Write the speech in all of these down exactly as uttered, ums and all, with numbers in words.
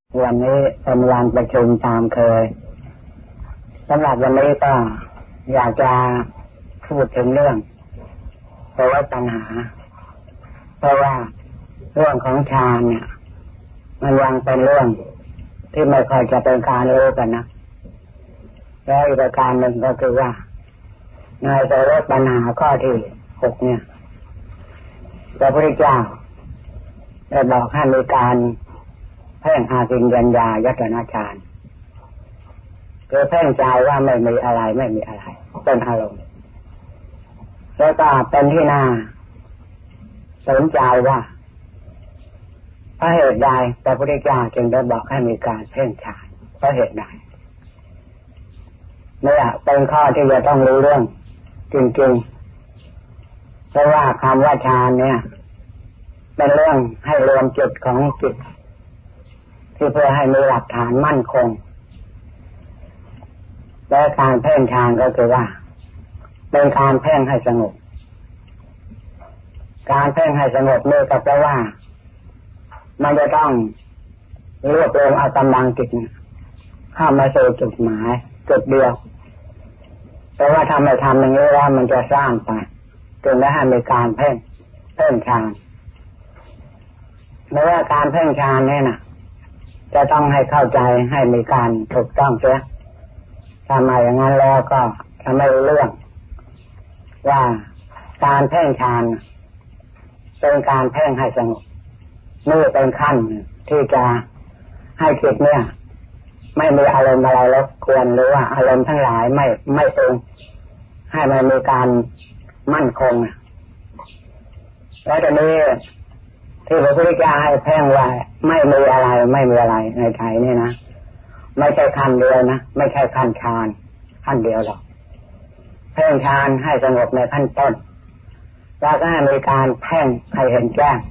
วันนี้เป็นวันประชุมตามเคยสำหรับวันนี้ก็อยากจะพูดถึงเรื่องภาวะตัณหาเพราะว่าเรื่องของฌานเนี่ยมันยังเป็นเรื่องที่ไม่ค่อยจะเป็นการรู้กันนะแล้วอีกประการหนึ่งก็คือว่าในภาวะตัณหาข้อที่หกเนี่ยพระพุทธเจ้าได้บอกให้มีการเพ่งอากิญญญายตนะฌานคือเพ่งใจว่าไม่มีอะไรไม่มีอะไรเป็นอารมณ์แล้วก็เป็นที่น่าสนใจว่าเพราะเหตุใดพระพุทธเจ้าจึงได้บอกให้มีการเพ่งฌานเพราะเหตุใดเนี่ยเป็นข้อที่จะต้องรู้เรื่องจริงๆเพราะว่าคำว่าฌานเนี่ยเป็นเรื่องให้รวมจุดของจิตที่เพื่อให้มีหลักฐานมั่นคงและการเพ่งฌานก็คือว่าเป็นการเพ่งให้สงบการเพ่งให้สงบนี่ก็แปลว่ามันจะต้องรวบรวมเอากำลังจิตเข้ามาสู่จุดหมายจุดเดียวแต่ว่าทำไม่ทำอย่างนี้แล้วมันจะสร้างไปจึงได้ให้มีการเพ่งเพ่งฌานไม่ว่าการเพ่งฌานนี่นะจะต้องให้เข้าใจให้มีการถูกต้องเสียถ้าไม่อย่างนั้นแล้วก็จะไม่รู้เรื่องว่าการเพ่งฌานเป็นการเพ่งให้สงบนี่เป็นขั้นที่จะให้จิตเนี่ยไม่มีอารมณ์อะไรรบกวนหรือว่าอารมณ์ทั้งหลายไม่ไม่ตรงให้มันมีการมั่นคงแล้วตอนนี้ที่พระพุทธเจ้าให้เพ่งไว้ไม่มีอะไรไม่มีอะไรในใจนี่นะไม่ใช่ขั้นเดียวนะไม่ใช่ขั้นฌานขั้นเดียวหรอกเพ่งฌานให้สงบในขั้นต้นแล้วก็ให้มีการเพ่งให้เห็นแจ้ง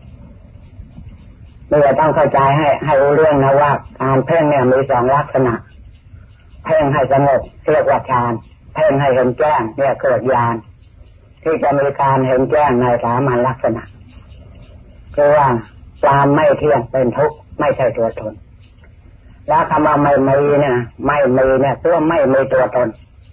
เราต้องเข้าใจให้ให้รู้เรื่องนะว่าการเพ่งเนี่ยมีสองลักษณะเพ่งให้สงบเรียกว่าฌานเพ่งให้เห็นแจ้งเนี่ยเกิดญาณที่จะมีการเห็นแจ้งในสามัญลักษณะคือว่าความไม่เที่ยงเป็นทุกข์ไม่ใช่ตัวตนแล้วคำว่าไม่มีเนี่ยไม่มีเนี่ยตัวไม่มีตัวตน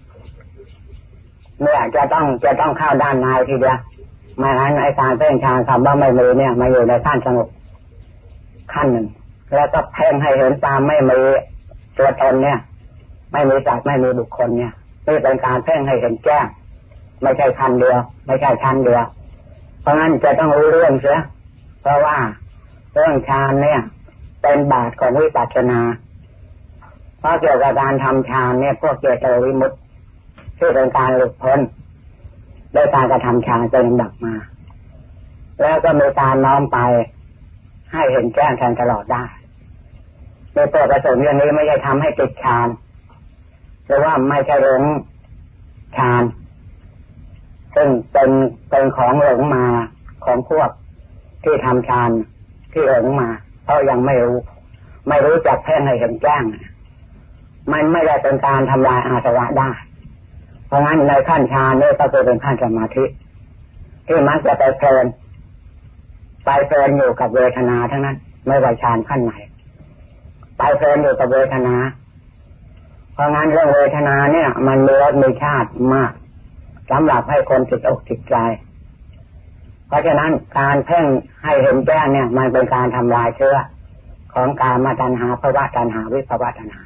เนี่ยจะต้องจะต้องเข้าด้านในทีเดียวไม่งั้นไอ้การเพ่งฌานคำว่าไม่มีเนี่ยมาอยู่ในขั้นสงบขั้นหนึ่งแล้วก็เพ่งให้เห็นความไม่มีตัวตนเนี่ยไม่มีสัตว์ไม่มีบุคคลเนี่ยนี่เป็นการเพ่งให้เห็นแจ้งไม่ใช่ขั้นเดียวไม่ใช่ชั้นเดียวเพราะงั้นจะต้องรู้เรื่องเสียเพราะว่าเรื่องฌานเนี่ยเป็นบาทของวิปัสสนาเพราะเกี่ยวกับการทำฌานเนี่ยพวกเจโตวิมุตติที่เป็นการหลุดพ้นโดยการกระทำฌานเป็นลำดับมาแล้วก็มีการน้อมไปให้เห็นแจ้งแทงตลอดได้โดยตัวประสงค์อย่างนี้ไม่ใช่ทำให้ติดฌานหรือว่าไม่ใช่หลงฌานซึ่งเป็นเป็นของหลงมาของพวกที่ทำฌานที่หลงมาเพราะยังไม่รู้ไม่รู้จักเพ่งให้เห็นแจ้งมันไม่ได้เป็นการทำลายอาสวะได้เพราะงั้นในขั้นฌานนี่ก็คือเป็นขั้นสมาธิที่มันจะไปเพลินไปเพลินอยู่กับเวทนาทั้งนั้นไม่ว่าฌานขั้นไหนไปเพลินอยู่กับเวทนาเพราะงั้นเรื่องเวทนาเนี่ยมันมีรสมีชาติมากสำหรับให้คนติดอกติดใจเพราะฉะนั้นการเพ่งให้เห็นแจ้งเนี่ยมันเป็นการทำลายเชื้อของกามตัณหาภวตัณหาวิภวตัณหา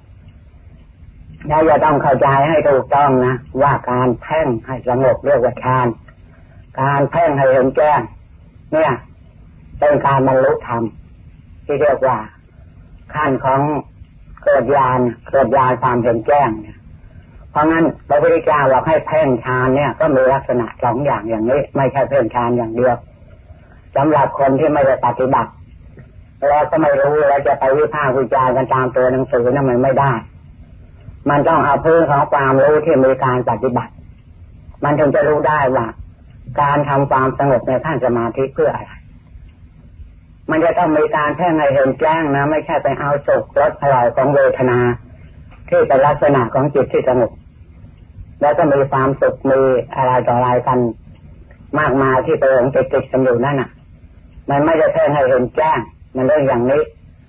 เราจะต้องเข้าใจให้ถูกต้องนะว่าการเพ่งให้สงบเรียกว่าฌานการเพ่งให้เห็นแจ้งเนี่ยเป็นการบรรลุธรรมที่เรียกว่าขั้นของเกิดญาณเกิดญาณความเห็นแจ้งเนี่ยเพราะงั้นพระพุทธเจ้าบอกให้เพ่งฌานเนี่ยก็มีลักษณะสองอย่างอย่างนี้ไม่ใช่เพ่งฌานอย่างเดียวสำหรับคนที่ไม่ได้ปฏิบัติแล้วก็ไม่รู้แล้วจะไปวิพากษ์วิจารณ์กันตามตัวหนังสือนั่นมันไม่ได้มันต้องเอาพื้นของความรู้ที่มีการปฏิบัติมันถึงจะรู้ได้ว่าการทำความสงบในขั้นสมาธิเพื่ออะไรมันจะต้องมีการเพ่งให้เห็นแจ้งนะไม่ใช่ไปเอาสุขรสอร่อยของเวทนาที่เป็นลักษณะของจิตที่สงบแล้วก็มีความสุขมีอะไรต่ออะไรกันมากมายที่ไปหลงติดติดกันอยู่นั่นน่ะมันไม่ได้เพ่งให้เห็นแจ้งมันเรื่องอย่างนี้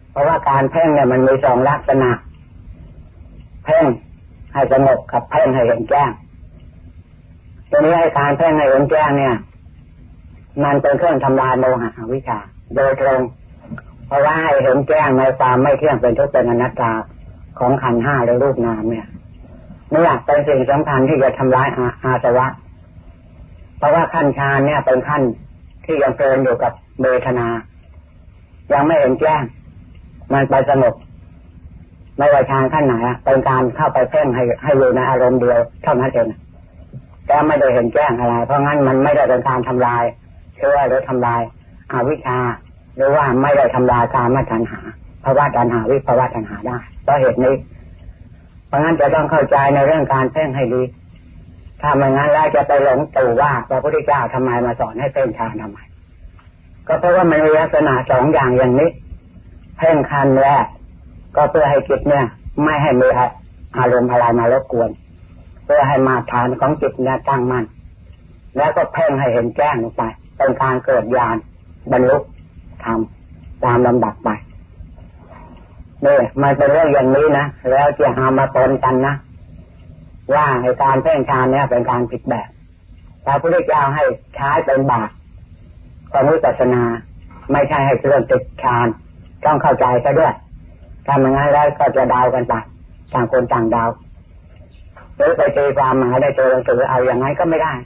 เพราะว่าการเพ่งเนี่ยมันมีสองลักษณะเพ่งให้สงบกับเพ่งให้เห็นแจ้งทีนี้ไอ้การเพ่งให้เห็นแจ้งเนี่ยมันเป็นเครื่องทำลายโมหะอวิชชาโดยตรงเพราะว่าให้เห็นแจ้งในความไม่เที่ยงเป็นทุกข์เป็นอนัตตาของขันธ์ห้าและรูปนามเนี่ยนี่เป็นสิ่งสำคัญที่จะทำลายอาสวะเพราะว่าขั้นฌานเนี่ยเป็นขั้นที่ยังเพลินอยู่กับเวทนายังไม่เห็นแจ้งมันไปสงบไม่ว่าฌานขั้นไหนเป็นการเข้าไปเพ่งให้ให้อยู่ในอารมณ์เดียวเท่านั้นเองแต่ไม่ได้เห็นแจ้งอะไรเพราะงั้นมันไม่ได้เป็นการทำลายเชื่อหรือทำลายอวิชชาหรือว่าไม่ได้ทำลายกามตัณหาภาวะตัณหาวิภาวะตัณหาได้เพราะเหตุนี้เพราะงั้นจะต้องเข้าใจในเรื่องการเพ่งให้ดีถ้าไม่งั้นแล้วจะไปหลงตู่ว่าพระพุทธเจ้าทำไมมาสอนให้เพ่งฌานทำไมก็เพราะว่ามันมีลักษณะสองอย่างอย่างนี้เพ่งขั้นแรกก็เพื่อให้จิตเนี่ยไม่ให้มีอารมณ์อะไรมารบกวนเพื่อให้มาฐานของจิตเนี่ยตั้งมั่นแล้วก็เพ่งให้เห็นแจ้งลงไปเป็นการเกิดญาณบรรลุธรรมตามลำดับไปนี่มันเป็นเรื่องอย่างนี้นะแล้วจะเอามาปนกันนะว่าให้การเพ่งฌานเนี่ยเป็นการผิดแบบพระพุทธเจ้าให้ใช้เป็นบาตรของวิปัสสนาไม่ใช่ให้เรื่องติดฌานต้องเข้าใจซะด้วยถ้าไม่งั้นแล้วก็จะเดากันไปต่างคนต่างเดาหรือไปเจอความหมายได้เจอหนังสือเอาอย่างไงก็ไม่ได้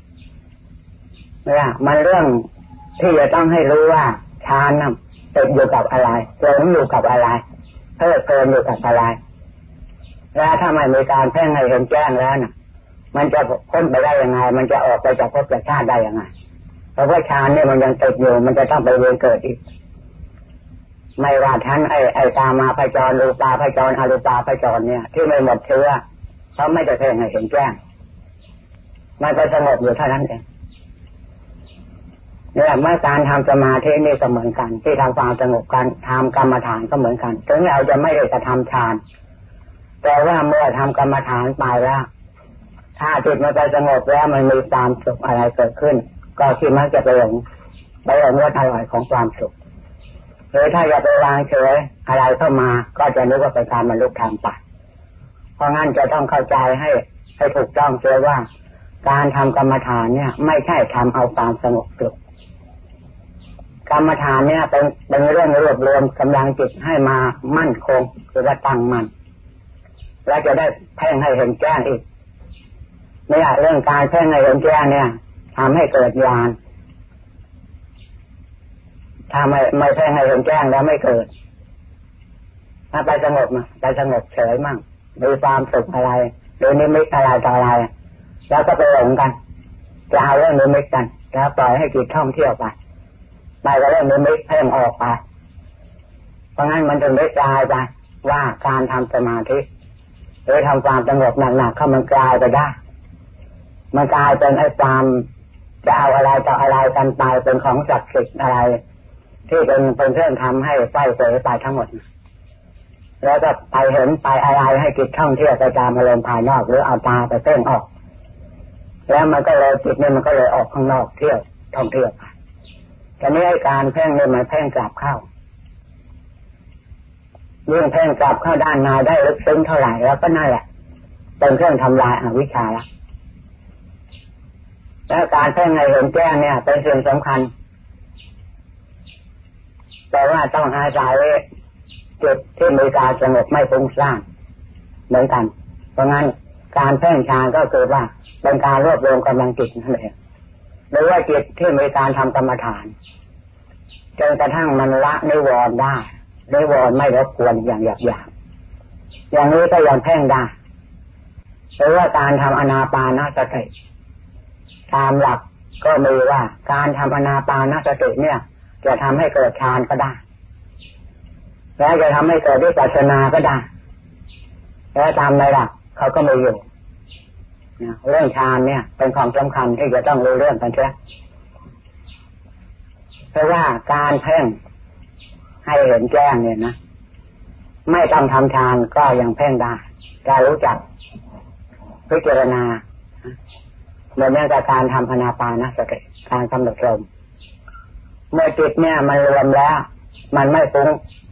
เนี่ยมันเรื่องที่จะต้องให้รู้ว่าฌานน่ะติดอยู่กับอะไรหลงอยู่กับอะไรเพลิดเพลินอยู่กับอะไรแล้วถ้าไม่มีการเพ่งให้เห็นแจ้งแล้วน่ะมันจะพ้นไปได้ยังไงมันจะออกไปจากภพจากชาติได้ยังไงเพราะว่าฌานเนี่ยมันยังติดอยู่มันจะต้องไปเวียนเกิดอีกไม่ว่าท่านไอ้ไอ้ตามาพจรรูปาพจรอรูปาพจรเนี่ยที่ไม่หมดเชื้อเขาไม่จะเพ่งให้เห็นแจ้งมันก็สงบอยู่เท่านั้นเองเนี่ยเมื่อการทำสมาธินี่ก็เหมือนกันที่ทำความสงบการทำกรรมฐานก็เหมือนกันถึงเราจะไม่ได้กระทำฌานแต่ว่าเมื่อทำกรรมฐานไปแล้วถ้าจิตมันไปสงบแล้วมันมีความสุขอะไรเกิดขึ้นก็คิดมันจะไปหลงไปหลงรสอร่อยของความสุขหรือถ้าอย่าไปวางเฉยอะไรเข้ามาก็จะนึกว่าเป็นการบรรลุธรรมไปเพราะงั้นจะต้องเข้าใจให้ให้ถูกต้องเชื่อว่าการทำกรรมฐานเนี่ยไม่ใช่ทำเอาความสงบสุขกรรมฐานเนี่ยเป็นเป็นเรื่องรวบรวมกำลังจิตให้มามั่นคงคือว่าตั้งมั่นแล้วจะได้เพ่งให้เห็นแจ้งอีกเนี่ยเรื่องการเพ่งให้เห็นแจ้งเนี่ยทำให้เกิดญาณถ้าไม่ไม่เพ่งให้เห็นแจ้งแล้วไม่เกิดถ้าไปสงบมาไปสงบเฉยมั่งมีความสุขอะไรหรือนิมิตอะไรต่ออะไรแล้วก็ไปหลงกันจะเอาเรื่องนิมิตกันแล้วปล่อยให้จิตท่องเที่ยวไปไปก็เรื่องนิมิตเพ่งออกไปเพราะงั้นมันถึงได้กลายไปว่าการทำสมาธิหรือทำความสงบหนักๆเข้ามันกลายไปได้มันกลายเป็นไอ้ความจะเอาอะไรต่ออะไรกันไปเป็นของศักดิ์สิทธิ์อะไรที่เป็นเป็นเครื่องทำให้ไฟเสยไปทั้งหมดแล้วก็ไปเห็นไปอะไรให้จิตท่องเที่ยวไปตามอารมณ์ภายนอกหรือเอาตาไปเพ่งออกแล้วมันก็เลยจิตนี่มันก็เลยออกข้างนอกเที่ยวท่องเที่ยวไปทีนี้ไอ้การเพ่งนี่มันเพ่งกลับเข้ายิ่งเพ่งกลับเข้าด้านในได้ลึกซึ้งเท่าไหร่แล้วก็นั่นแหละเป็นเครื่องทำลายอวิชชาละแล้วการเพ่งให้เห็นแจ้งเนี่ยเป็นสิ่งสำคัญแต่ว่าต้องอาศัยจิตที่มีการสงบไม่ฟุ้งซ่านเหมือนกันเพราะงั้นการเพ่งฌานก็คือว่าเป็นการรวบรวมกำลังจิตนั่นเองหรือว่าจิตที่มีการทำกรรมฐานจนกระทั่งมันละนิวรณ์ได้นิวรณ์ไม่รบกวนอย่างหยาบๆอย่างนี้ก็ยังเพ่งได้หรือว่าการทำอานาปานสติตามหลักก็มีว่าการทำอานาปานสติเนี่ยจะทำให้เกิดฌานก็ได้แล้วจะทำให้เกิดวิปัสสนาก็ได้แล้วตามในหลักเขาก็มีอยู่เรื่องฌานเนี่ยเป็นของสำคัญที่จะต้องรู้เรื่องกันใช่ไหมเพราะว่าการเพ่งให้เห็นแจ้งเนี่ยนะไม่ต้องทำฌานก็ยังเพ่งได้จะรู้จักพิจารณาเหมือนกับการทำอานาปานสติการกำหนดลมเมื่อจิตเนี่ยมันรวมแล้วมันไม่ฟุ้ง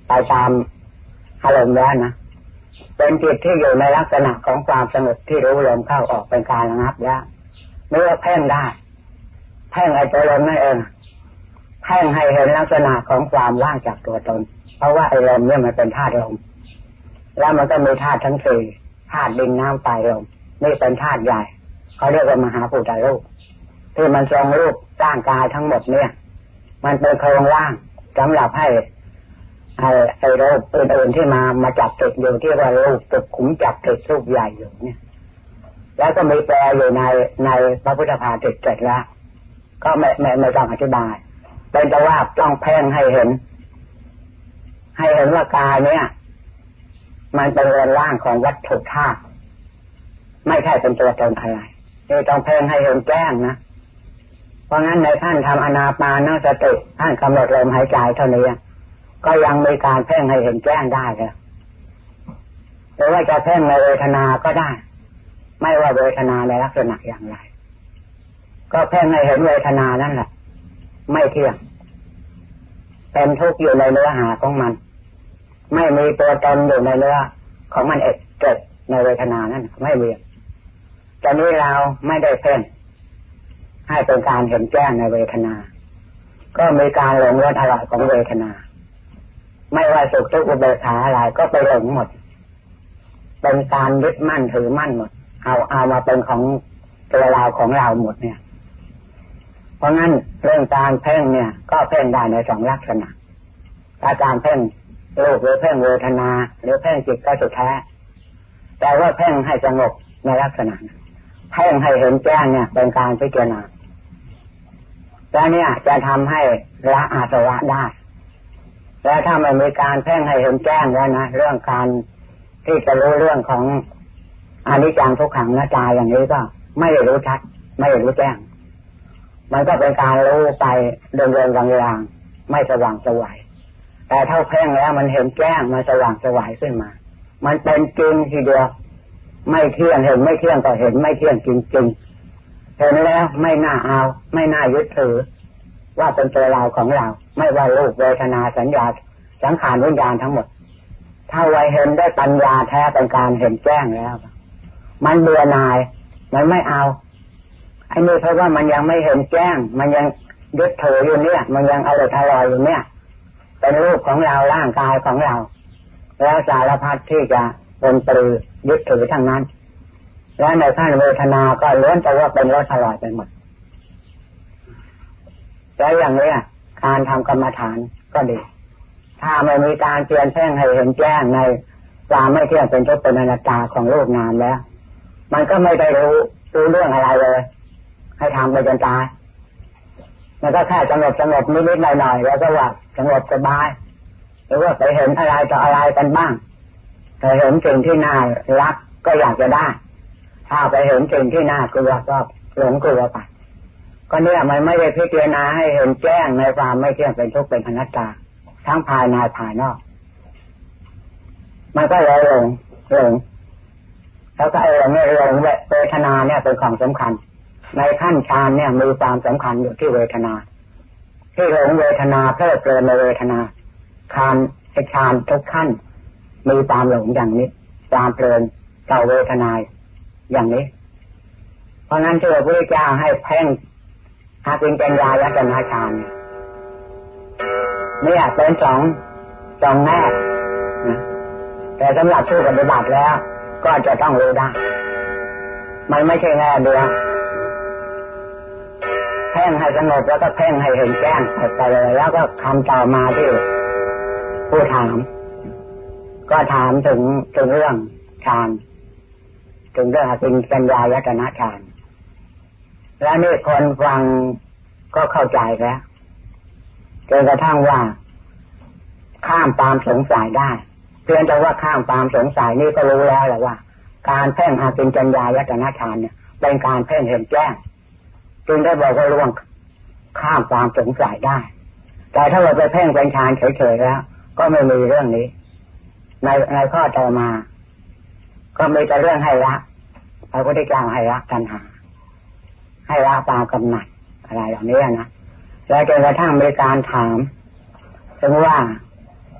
ไปตามอารมณ์แล้วนะเป็นจิตที่อยู่ในลักษณะของความสงบที่รู้ลมเข้าออกเป็นการระงับแล้วไม่ว่าเพ่งได้เพ่งไอ้ตัวลมนั่นเองเพ่งให้เห็นลักษณะของความว่างจากตัวตนเพราะว่าไอ้ลมเนี่ยมันเป็นธาตุลมแล้วมันก็มีธาตุทั้งสี่ธาตุดินน้ำไฟลมนี่เป็นธาตุใหญ่เขาเรียกว่ามหาภูตรูปที่มันทรงรูปร่างกายทั้งหมดเนี่ยมันเป็นโครงร่างสำหรับให้ไอ้ไอ้รูปอื่นๆที่มามาจับติดอยู่ที่ว่ารูปตึกขุมจับติดรูปใหญ่อยู่เนี่ยแล้วก็มีแปลอยู่ในในพระพุทธภาษิตเจ็ดแล้วก็ไม่ไม่ไม่ต้องอธิบายเป็นแต่ว่าต้องเพ่งให้เห็นให้เห็นว่ากายเนี่ยมันเป็นเรือนร่างของวัตถุธาตุไม่ใช่เป็นตัวตนอะไรนี่ต้องเพ่งให้เห็นแจ้งนะเพราะงั้นในท่านทำอานาปานสติท่านกำหนดลมหายใจเท่านี้ก็ยังมีการเพ่งให้เห็นแจ้งได้เลยหรือว่าจะเพ่งในเวทนาก็ได้ไม่ว่าเวทนาในลักษณะอย่างไรก็เพ่งให้เห็นเวทนานั่นแหละไม่เที่ยงเป็นทุกข์อยู่ในเนื้อหาของมันไม่มีตัวตนอยู่ในเนื้อของมันเองเกิดในเวทนานั่นไม่มีแต่นี้เราไม่ได้เพ่งให้เป็นการเห็นแจ้งในเวทนาก็มีการหลงรสอร่อยของเวทนาไม่ว่าสุขทุกข์อุเบกขาอะไรก็ไปหลงหมดเป็นการยึดมั่นถือมั่นหมดเอาเอามาเป็นของตัวเราของเราหมดเนี่ยเพราะงั้นเรื่องการเพ่งเนี่ยก็เพ่งได้ในสองลักษณะถ้าการเพ่งรูปหรือเพ่งเวทนาหรือเพ่งจิตก็สุดแท้แต่ว่าเพ่งให้สงบในลักษณะเพ่งให้เห็นแจ้งเนี่ยเป็นการพิจารณาแล้วเนี่ยจะทำให้ละอาสวะได้แล้วถ้าไม่มีการเพ่งให้เห็นแจ้งแล้วนะเรื่องการที่จะรู้เรื่องของอนิจจังทุกขังอนัตตาอย่างนี้ก็ไม่ได้รู้ชัดไม่ได้รู้แจ้งมันก็เป็นการรู้ไปเดินเดินกลางๆไม่สว่างสวายแต่ถ้าเพ่งแล้วมันเห็นแจ้งมันสว่างสวายขึ้นมามันเป็นจริงทีเดียวไม่เที่ยงเห็นไม่เที่ยงก็เห็นไม่เที่ยงจริงๆเห็นแล้วไม่น่าเอาไม่น่ายึดถือว่าเป็นตัวเราของเราไม่ว่ารูปเวทนาสัญญาสังขารวิญญาณทั้งหมดถ้าไว้เห็นได้ปัญญาแท้เป็นการเห็นแจ้งแล้วมันเบื่อหน่ายมันไม่เอาไอ้นี่เพราะว่ามันยังไม่เห็นแจ้งมันยังยึดถืออยู่เนี่ยมันยังอร่อยอร่อยอยู่เนี่ยเป็นรูปของเราร่างกายของเราแล้วสารพัดที่จะเป็นปรือยึดถือทั้งนั้นและในขั้นเวทนาก็ล้วนแต่ว่าเป็นรสอร่อยไปหมดแล้วอย่างนี้การทำกรรมฐานก็ดีถ้าไม่มีการเตือนแจ้งให้เห็นแจ้งในความไม่เที่ยงเป็นทุกข์เป็นอนัตตาของรูปนามแล้วมันก็ไม่ได้รู้รู้เรื่องอะไรเลยให้ทำไปจนตายมันก็แค่สงบสงบนิดๆหน่อยๆแล้วก็ว่าสงบสบายหรือว่าไปเห็นอะไรต่ออะไรกันบ้างไปเห็นสิ่งที่น่ารักก็อยากจะได้ถ้าไปเห็นสิ่งที่น่ากลัวก็หลงกลัวไปก็เนี่ยมันไม่ได้พิจารณาให้เห็นแจ้งในความไม่เที่ยงเป็นทุกข์เป็นอนัตตาทั้งภายในภายนอกมันก็เลยหลงหลงแล้วก็ไอ้หลงเนี่ยหลงเวทนาเนี่ยเป็นของสำคัญในขั้นฌานเนี่ยมีความสำคัญอยู่ที่เวทนาที่หลงเวทนาเพลิดเพลินในเวทนาฌานไอ้ฌานทุกขั้นมีความหลงอย่างนี้ความเพลินต่อเวทนาอย่างนี้เพราะงั้นที่พระพุทธเจ้าให้เพ่งหาเป็นปัญญายตนะฌานเนี่ยเป็นสองสองแง่นะแต่สำหรับผู้ปฏิบัติแล้วก็จะต้องรู้ได้มันไม่ใช่แง่เดียวเพ่งให้สงบแล้วก็เพ่งให้เห็นแจ้งไปเลยแล้วก็คำต่อมาที่ผู้ถามก็ถามถึงถึงเรื่องฌานถึงเรื่องเป็นปัญญายตนะฌานแล้วนี่คนฟังก็เข้าใจแล้วจนกระทั่งว่าข้ามความสงสัยได้เพียงแต่ว่าข้ามความสงสัยนี่ก็รู้แล้วแหละว่าการเพ่งอาเป็นปัญญายตนะฌานเนี่ยเป็นการเพ่งเห็นแจ้งจึงได้บอกว่าล่วงข้ามความสงสัยได้แต่ถ้าเราไปเพ่งเป็นฌานเฉยๆแล้วก็ไม่มีเรื่องนี้ในในข้อต่อมาก็มีแต่เรื่องให้ละพระพุทธเจ้าให้ละตัณหาให้ละความกำหนัดอะไรเหล่านี้นะแล้วจนกระทั่งมีการถามถึงว่า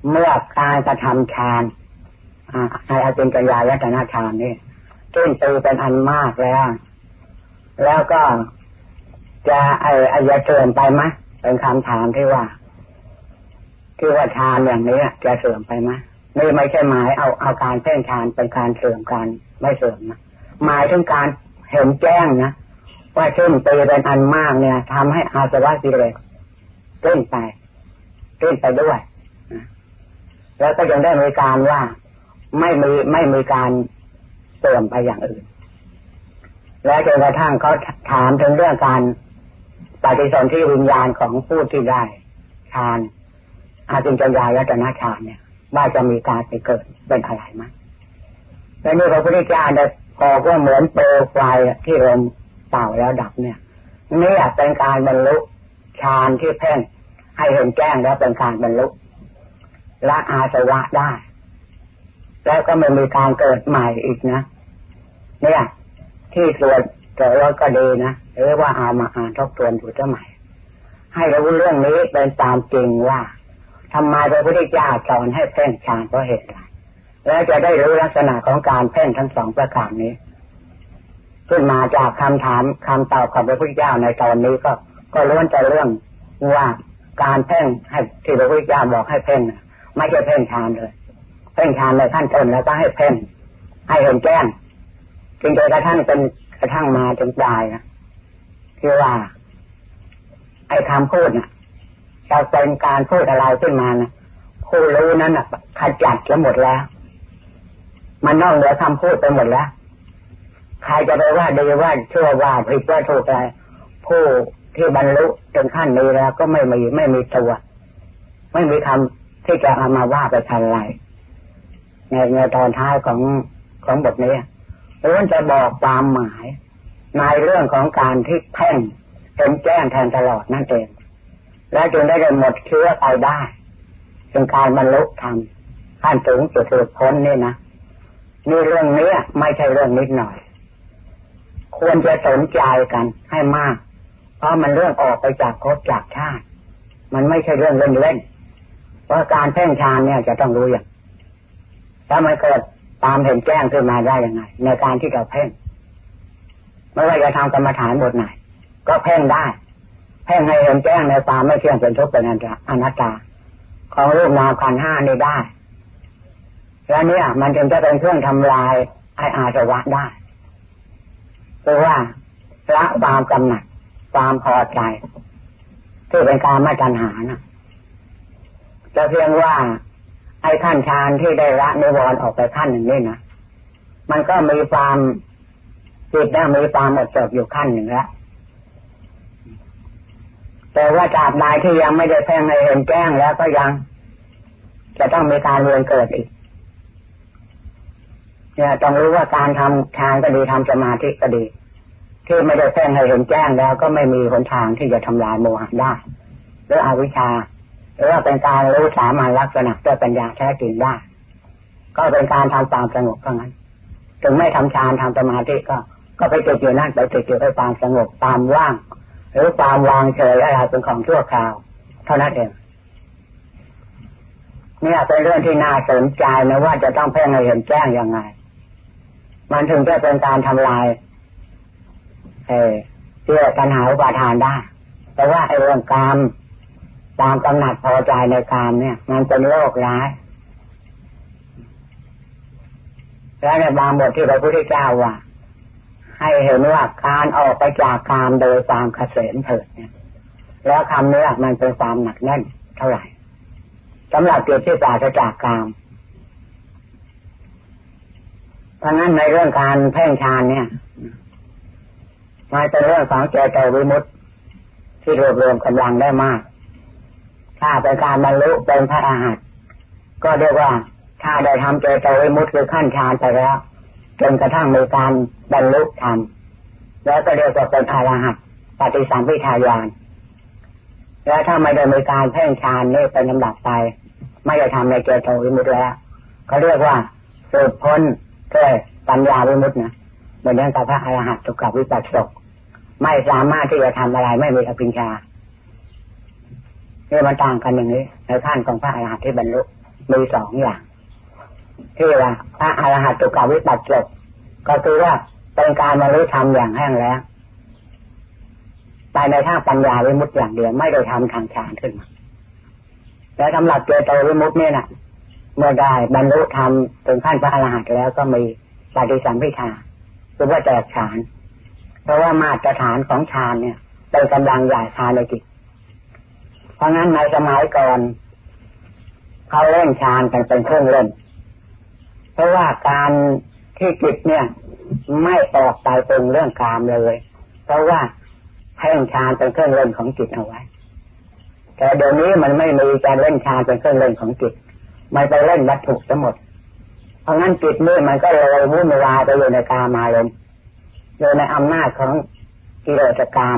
เมื่อการกระทำฌานในอจินตญายตนะฌานนี่ขึ้นไปเป็นอันมากแล้วแล้วก็จะไอ้ไอ้จะเสื่อมไปไหมเป็นคำถามที่ว่าที่ว่าฌานอย่างนี้จะเสื่อมไปไหมนี่ไม่ใช่หมายเอาเอาการเพ่งฌานเป็นการเสื่อมการไม่เสื่อมนะหมายถึงการเห็นแจ้งนะว่าขึ้นไปเป็นอันมากเนี่ยทำให้อาสวะกิเลสขึ้นไปขึ้นไปด้วยแล้วก็ยังได้มีการว่าไม่มีไม่มีการเสื่อมไปอย่างอื่นแล้วจนกระทั่งเขาถามถึงเรื่องการปฏิสนธิวิญญาณของผู้ที่ได้ฌานอาจินตญายตนะฌานเนี่ยว่าจะมีการไปเกิดเป็นอะไรมั้ยแล้วนี่พระพุทธเจ้าได้บอกว่าเหมือนเปลวไฟที่ลมเป่าแล้วดับเนี่ยนี่เป็นการบรรลุฌานที่เพ่งให้เห็นแจ้งแล้วเป็นการบรรลุละอาสวะได้แล้วก็ไม่มีการเกิดใหม่อีกนะเนี่ยที่ตรวจเจอแล้วก็ดีนะหรือว่าเอามาอ่านทบทวนดูจะใหม่ให้รู้เรื่องนี้เป็นตามจริงว่าทำไมพระพุทธเจ้าสอนให้เพ่งฌานเพราะเหตุใดแล้วจะได้รู้ลักษณะของการเพ่งทั้งสองประการนี้ขึ้นมาจากคำถามคำตอบของพระพุทธเจ้าในตอนนี้ก็ก็ล้วนแต่เรื่องว่าการเพ่งให้ที่พระพุทธเจ้าบอกให้เพ่งไม่ใช่เพ่งฌานเลยเพ่งฌานในขั้นต้นแล้วก็ให้เพ่งให้เห็นแจ้งจนกระทั่งเป็นกระทั่งมาถึงปลายนะคือว่าไอ้คำพูดน่ะจะเป็นการพูดอะไรขึ้นมานะผู้รู้นั้นน่ะขจัดแล้วหมดแล้วมันนอกเหนือคำพูดไปหมดแล้วใครจะไปว่าดีว่าชั่วว่าผิดว่าถูกอะไรผู้ที่บรรลุจนขั้นนี้แล้วก็ไม่มีไม่มีตัวไม่มีคำที่จะเอามาว่าไปทันไรในในตอนท้ายของของบทนี้ล้วนจะบอกความหมายในเรื่องของการที่เพ่งเห็นแจ้งแทนตลอดนั่นเองและจึงได้หมดเชื้อไปได้เป็นการบรรลุธรรมขั้นสูงสุดสุดพ้นนี่นะนี่เรื่องนี้ไม่ใช่เรื่องนิดหน่อยควรจะสนใจกันให้มากเพราะมันเรื่องออกไปจากภพจากชาติมันไม่ใช่เรื่องเล่นๆเพราะการเพ่งฌานเนี่ยจะต้องรู้อย่างถ้ามันเกิดตามเห็นแจ้งขึ้นมาได้ยังไงในการที่เราเพ่งไม่ว่าจะทำกรรมฐานบทไหนก็เพ่งได้เพ่งให้เห็นแจ้งในความไม่เที่ยงเป็นทุกข์เป็นอนัตตาของรูปนามขันธ์ห้านี่ได้แล้วเนี่ยมันจึงจะเป็นเครื่องทำลายไอ้อาสวะได้คือว่าละความกำหนัดความพอใจที่เป็นการไม่ตัณหานะจะเพียงว่าไอ้ขั้นฌานที่ได้ละนิวรณ์ออกไปขั้นหนึ่งนี่นะมันก็มีความจิตได้มีความหมดจดอยู่ขั้นหนึ่งแล้วแต่ว่าตราบใดที่ยังไม่ได้แทงให้เห็นแจ้งแล้วก็ยังจะต้องมีการเวียนเกิดอีกเนี่ยต้องรู้ว่าการทำฌานก็ดีทำสมาธิก็ดีที่ไม่ได้แทงให้เห็นแจ้งแล้วก็ไม่มีหนทางที่จะทำลายโมหะได้หรืออวิชชาหรือว่าเป็นการรู้สามัญลักษณะด้วยปัญญาแท้จริงได้ก็เป็นการทำความสงบเท่านั้นถึงไม่ทำฌานทำสมาธิก็ก็ไปติดอยู่นั่นไปติดอยู่ในความสงบความว่างหรือความวางเฉยอะไรเป็นของชั่วคราวเท่านั้นเองเนี่ยเป็นเรื่องที่น่าสนใจนะว่าจะต้องเพ่งให้เห็นแจ้งยังไงมันถึงจะเป็นการทำลายเอ่อเชื่อตัณหาอุปาทานได้แต่ว่าไอ้เรื่องกามความกำหนัดพอใจในกามเนี่ยมันเป็นโรคร้ายและในบางบทที่พระพุทธเจ้าว่าให้เห็นว่าการออกไปจากกามโดยความเกษมเถิดเนี่ยแล้วคำนี้มันเป็นความหนักแน่นเท่าไหร่สำหรับจิตที่ปราศจากกามเพราะงั้นในเรื่องการเพ่งฌานเนี่ยมันเป็นเรื่องของเจโตวิมุตติที่รวบรวมกำลังได้มากถ้าเป็นการบรรลุเป็นพระอรหันต์ก็เรียกว่าถ้าได้ทำเจโตวิมุตติคือขั้นฌานไปแล้วจนกระทั่งมีการบรรลุธรรมแล้วก็เรียกว่าเป็นอรหันต์ปฏิสัมภิทาญาณแล้วถ้าไม่ได้มีการเพ่งฌานนี่เป็นลำดับไปไม่ได้ทำในเจโตวิมุตติแล้วเขาเรียกว่าสุดพ้นด้วยปัญญาวิมุตตินะเหมือนกับพระอรหันต์ทุกขวิปัสสกไม่สามารถที่จะทำอะไรไม่มีอภิญญานี่มันต่างกันอย่างนี้ในขั้นของพระอรหันต์ที่บรรลุมีสองอย่างที่ว่าพระอรหัตตุกวิปัสสกก็คือว่าเป็นการบรรลุธรรมอย่างแห้งแล้งไปในทางปัญญาวิมุตติอย่างเดียวไม่ได้ทำทางฌานขึ้นมาและสำหรับเจโตวิมุตติเนี่ยนะเมื่อได้บรรลุธรรมถึงขั้นพระอรหันต์แล้วก็มีปฏิสัมภิทาคือว่าแตกฌานเพราะว่ามาตรฐานของฌานเนี่ยเป็นกำลังใหญ่ฌานในจิตเพราะงั้นในสมัยก่อนเขาเล่นฌานกันเป็นเครื่องเล่นเพราะว่าการที่จิตเนี่ยไม่ออกไปเป็นเรื่องกามเลยเพราะว่าให้ฌานเป็นเครื่องเล่นของจิตเอาไว้แต่เดี๋ยวนี้มันไม่มีการเล่นฌานเป็นเครื่องเล่นของจิตมันไปเล่นวัตถุทั้งหมดเพราะงั้นจิตนี่มันก็เลยวุ่นวายไปอยู่ในกามารมณ์อยู่ในอำนาจของกิเลสกาม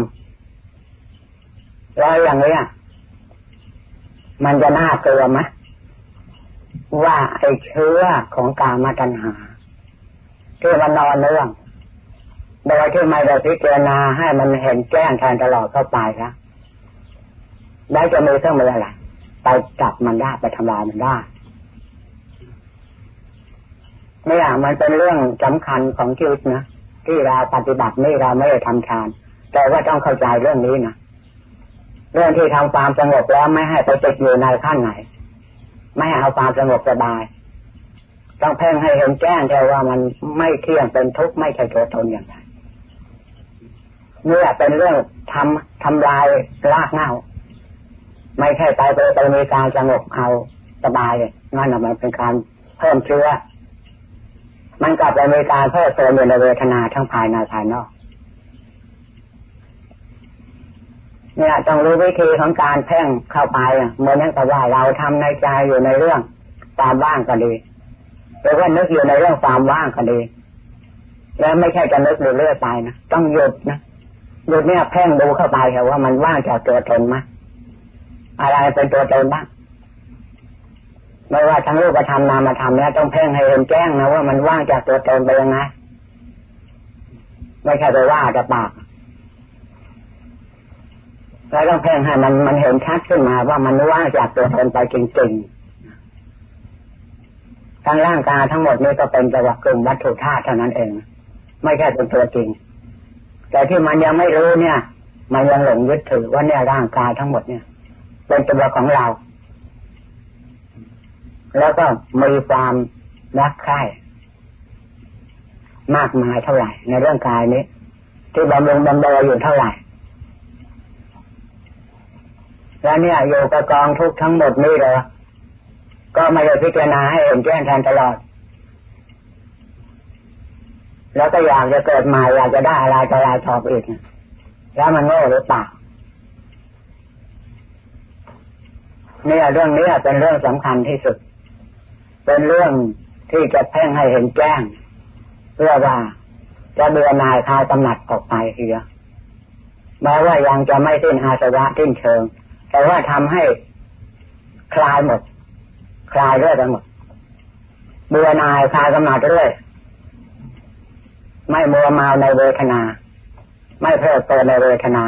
แล้วอย่างนี้มันจะน่ากลัวไหมว่าไอ้เชื้อของกามตัณหาที่มันนอนเนื่องโดยที่ไม่ได้พิจารณาให้มันเห็นแจ้งแทนตลอดเข้าไปนะได้จะมีเครื่องมืออะไรไปจับมันได้ไปทำลายมันได้เนี่ยมันเป็นเรื่องสำคัญของชีวิตนะที่เราปฏิบัตินี่เราไม่ได้ทำฌานแต่ว่าต้องเข้าใจเรื่องนี้นะเรื่องที่ทำความสงบแล้วไม่ให้ไปติดอยู่ในขั้นไหนไม่ให้เอาความสงบสบายต้องเพ่งให้เห็นแจ้งแต่ว่ามันไม่เที่ยงเป็นทุกข์ไม่ใช่ตัวตนอย่างไรเนี่ยเป็นเรื่องทำทำลายรากเหง้าไม่ใช่ไปไปไปมีการสงบเอาสบายนั่นน่ะมันเป็นการเพิ่มเชื้อมันกลับไปมีการเพิ่มเติมในเวทนาทั้งภายในภายนอกเนี่ยต้องรู้วิธีของการเพ่งเข้าไปเหมือนกับว่าเราทำในใจอยู่ในเรื่องความว่างก็ดีหรือว่านึกอยู่ในเรื่องความว่างก็ดีแล้วไม่ใช่จะนึกเรื่อยๆไปนะต้องหยุดนะหยุดเนี่ยเพ่งดูเข้าไปค่ะว่ามันว่างจากตัวตนมั้ยอะไรเป็นตัวตนบ้างไม่ว่าทั้งรูปธรรมนามธรรมเนี่ยต้องเพ่งให้เห็นแจ้งนะว่ามันว่างจากตัวตนไปยังไงไม่ใช่ไปว่าจะปากแล้วต้องเพ่งให้มันมันเห็นชัดขึ้นมาว่ามันว่างจากตัวตนไปจริงๆทั้งร่างกายทั้งหมดนี้ก็เป็นแต่ว่ากลุ่มวัตถุธาตุเท่านั้นเองไม่ใช่เป็นตัวจริงแต่ที่มันยังไม่รู้เนี่ยมันยังหลงยึดถือว่าเนี่ยร่างกายทั้งหมดเนี่ยเป็นตัวของเราแล้วก็มีความรักใคร่มากมายเท่าไหร่ในเรื่องกายนี้ที่บำรุงบำเรออยู่เท่าไหร่แล้วเนี่ยโยกกองทุกทั้งหมดนี่เลยก็ไม่ได้พิจารณาให้เห็นแจ้งแทนตลอดแล้วก็อยากจะเกิดใหม่อยากจะได้อะไรต่ออะไรชอบอีกแล้วมันโง่หรือเปล่าเนี่ยเรื่องนี้เป็นเรื่องสำคัญที่สุดเป็นเรื่องที่จะเพ่งให้เห็นแจ้งเพื่อว่าจะเบื่อหน่ายคลายกำหนัดออกไปทีเดียวแม้ว่ายังจะไม่สิ้นอาสวะสิ้นเชิงแต่ว่าทำให้คลายหมดคลายเรื่อยไปหมดเบื่อหน่ายคลายกำหนัดเรื่อยไม่มัวเมาในเวทนาไม่เพลิดเพลินในเวทนา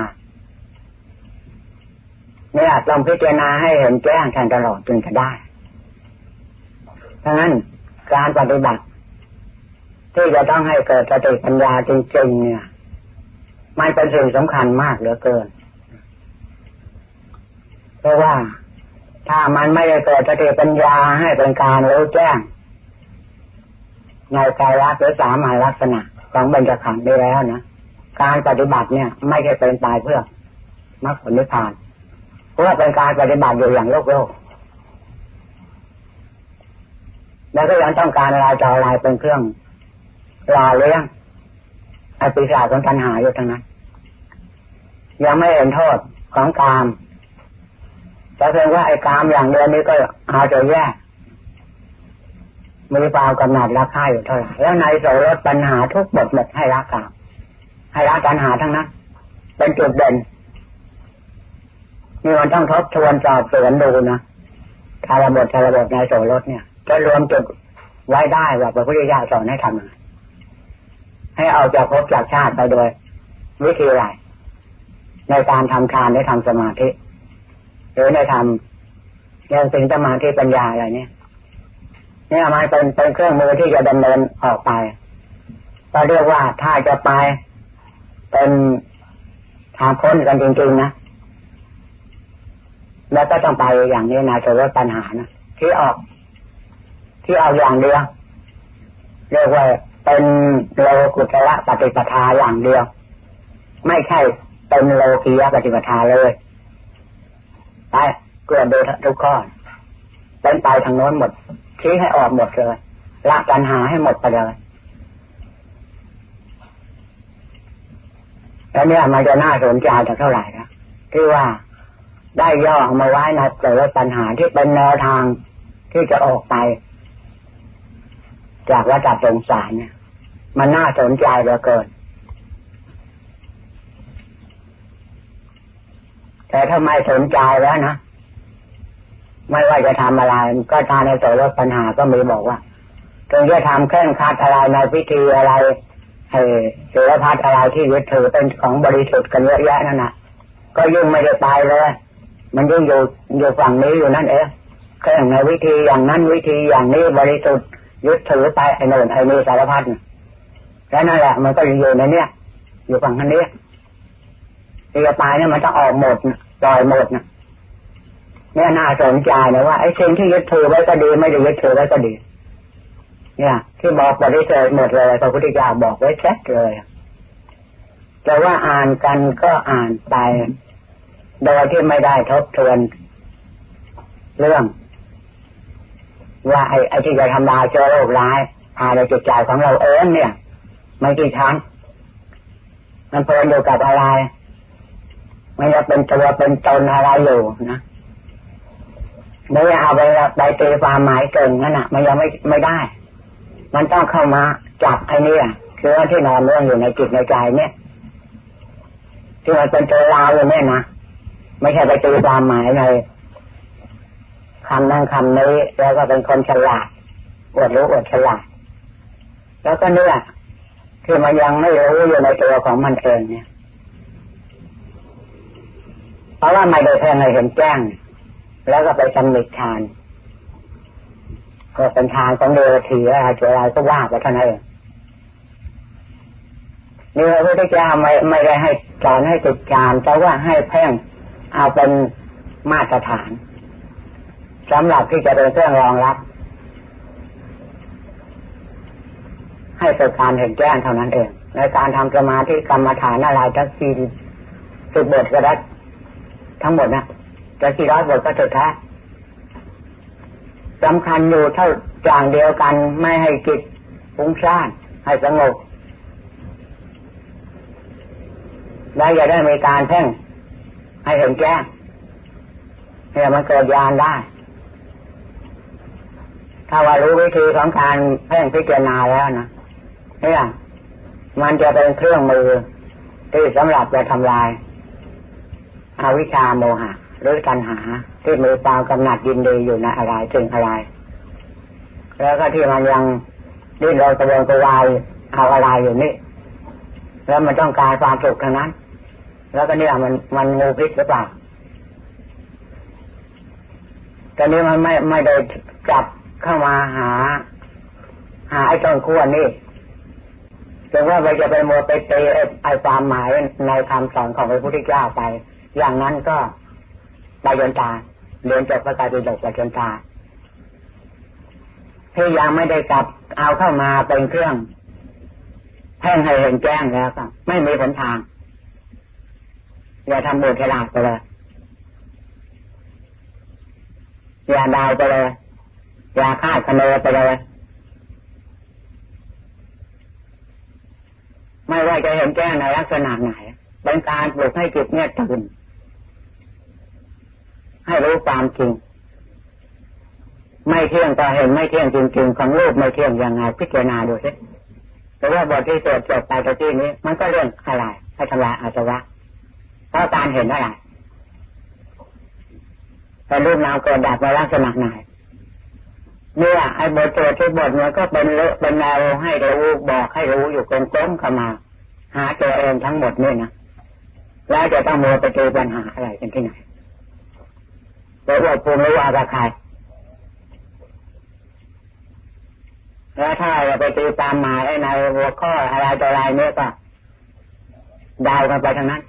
เนี่ยต้องพิจารณาให้เห็นแจ้งแทนตลอดจึงจะได้เพราะงั้นการปฏิบัติที่จะต้องให้เกิดสติปัญญาจริงๆเนี่ยมันเป็นสิ่งสำคัญมากเหลือเกินเพราะว่าถ้ามันไม่ได้เกิดสติปัญญาให้เป็นการรู้แจ้งในกายหรือสามัญลักษณะของบรรจขันธ์ได้แล้วนะการปฏิบัติเนี่ยไม่ใช่เป็นไปเพื่อมรรคผลนิพพานเพราะว่าเป็นการปฏิบัติอยู่อย่างโลกโลกแล้วก็ยังต้องการอะไรต่ออะไรเป็นเครื่องหล่อเลี้ยงอภิชาของตัณหาอยู่ทั้งนั้นยังไม่เห็นโทษของกามแต่เพียงว่าไอ้กามอย่างเดียวนี้ก็เอาจะแย่มีความกำหนัดรักใคร่อยู่เท่าไหร่แล้วในโสรสปัญหาทุกบทหมดให้รักกามให้รักตัณหาทั้งนั้นเป็นจุดเด่นนี่มันต้องทบทวนสอบสวนดูนะทารบททารบทในโสรสเนี่ยจะรวมจุดไว้ได้ว่าพระพุทธเจ้าสอนให้ทำยังไงให้เอาจากภพจากชาติไปโดยวิธีไรในการทำฌานได้ทำสมาธิหรือในทำเรื่องสิ่งสมาธิปัญญาอะไรเนี่ยเนี่ยมันเป็นเป็นเครื่องมือที่จะดำเนินออกไปก็เรียกว่าถ้าจะไปเป็นทางพ้นกันจริงๆนะแล้วก็ต้องไปอย่างนี้นะจะลดปัญหานะที่ออกที่เอาอย่างเดียวเรียกว่าเป็นโลกุตระปฏิปทาอย่างเดียวไม่ใช่เป็นโลกียปฏิปทาเลยไปเกือบโดยทุกข้อเป็นไปทางโน้นหมดชี้ให้ออกหมดเลยละปัญหาให้หมดไปเลยแล้วเนี่ยมันจะน่าสนใจเท่าไหร่นะที่ว่าได้ย่อมาไว้ในแต่ละปัญหาที่เป็นแนวทางที่จะออกไปจากวัฏสงสารเนี่ยมันน่าสนใจเหลือเกินแต่ถ้าไม่สนใจแล้วนะไม่ว่าจะทำอะไรก็ทานในแต่ละปัญหาก็มีบอกว่าถึงจะทำเคร่งครัดอะไรในพิธีอะไรเออเสรพัดอะไรที่ยึดถือเป็นของบริสุทธิ์กันเยอะแยะนั่นน่ะก็ยิ่งไม่ได้ไปเลยมันยิ่งอยู่อยู่ฝั่งนี้อยู่นั่นเองเคร่งในวิธีอย่างนั้นวิธีอย่างนี้บริสุทธิ์ยึดถือไปไอ้โน่นไอ้นี่สารพัดแล้วนั่นแหละมันก็อยู่ในเนี้ยอยู่ฝั่งนี้ที่จะไปเนี่ยมันจะออกหมดปล่อยหมดนะเนี่ยน่าสนใจนะว่าไอ้สิ่งที่ยึดถือไว้ก็ดีไม่ได้ยึดถือไว้ก็ดีเนี่ยที่บอกปฏิเสธหมดเลยพระพุทธเจ้าบอกไว้ชัดเลยแต่ว่าอ่านกันก็อ่านไปโดยที่ไม่ได้ทบทวนเรื่องว่าไอ้ไอ้ที่จะทำลายเชื้อโรคร้ายภายในจิตใจของเราเองเนี่ยไม่กี่ครั้งมันเพลินอยู่กับอะไรไม่จะเป็นตัวเป็นตนอะไรอยู่นะไม่เอาไปไปตีความหมายเกินนั่นน่ะมันยังไม่ไม่ได้มันต้องเข้ามาจับไอ้นี่คือว่าที่นอนเรื่องอยู่ในจิตในใจเนี่ยที่มันเป็นตัวเราอยู่เนี่ยนะไม่ใช่ไปตีความหมายในคำนั้นคำนี้แล้วก็เป็นคนฉลาดอวดรู้อวดฉลาดแล้วก็เนี่ยที่มันยังไม่รู้อยู่ในตัวของมันเองเนี่ยเพราะว่าไม่ได้แทงให้เห็นแจ้งแล้วก็ไปตำหนิฌานก็เป็นฌานของเดรัจฉีอะไรเจออะไรก็ว่าไปเท่านั้นเองนี่พระพุทธเจ้าไม่ไม่ได้ให้สอนให้ติดฌานแต่ว่าให้เพ่งเอาเป็นมาตรฐานสำหรับที่จะเป็นเครื่องรองรับให้เกิดการเห็นแจ้งเท่านั้นเองในการทำสมาธิกรรมฐานอะไรทั้งสี่สิบบทก็ได้ทั้งหมดนะจะสี่ร้อยบทก็สุดแท้สำคัญอยู่เท่าอย่างเดียวกันไม่ให้จิตฟุ้งซ่านให้สงบและอย่าได้มีการเพ่งให้เห็นแจ้งให้มันเกิดญาณได้ถ้าว่ารู้วิธีของการเพ่งพิจารณาแล้วนะเนี่ยมันจะเป็นเครื่องมือที่สำหรับจะทำลายอวิชชาโมหะหรือตัณหาที่มีความกำหนัดยินดีอยู่ในอะไรถึงอะไรแล้วก็ที่มันยังดิ้นรนกระวนกระวายเอาอะไรอยู่นี่แล้วมันต้องการความสุขทั้งนั้นแล้วก็เนี่ยมันมันงูพิษหรือเปล่าตอนนี้มันไม่ไม่ได้จับเข้ามาหาหาไอ้ต้นขั้วนี่ถึงว่าไปจะไปมัวไปเตะไอ้ความหมายในคำสอนของพระพุทธเจ้าไปอย่างนั้นก็ไปจนตายเรียนจบพระไตรปิฎกไปจนตายที่ยังไม่ได้จับเอาเข้ามาเป็นเครื่องแพ่งให้เห็นแจ้งแล้วก็ไม่มีผลทางอย่าทำบุญฉลาดไปเลยอย่าดาวไปเลยอย่าคาดคะเนไปเลยไม่ว่าจะเห็นแจ้งในลักษณะไหนเป็นการปลุกให้จิตเนี่ยตื่นให้รู้ความจริงไม่เที่ยงก็เห็นไม่เที่ยงจริงๆของรูปไม่เที่ยงยังไงพิจารณาดูสิแต่ว่าบทที่สวดจบไปตะกี้นี้มันก็เรื่องอะไรให้ทำลายอาสวะเพราะการเห็นอะไรแต่รูปนามเกิดดับในลักษณะไหนเนี่ยไอ้บทสวดทุกบทมันก็เป็นเป็นแนวให้รู้บอกให้รู้อยู่กลมๆเข้ามาหาตัวเองทั้งหมดนี่นะแล้วจะต้องมัวไปเจอปัญหาอะไรกันที่ไหนแล้วว่าภูมิรู้ว่ากับใครแล้วถ้าเราไปตีตามหมายในหัวข้ออะไรต่ออะไรเนี่ยก็ดาวกันไปทั้งนั้น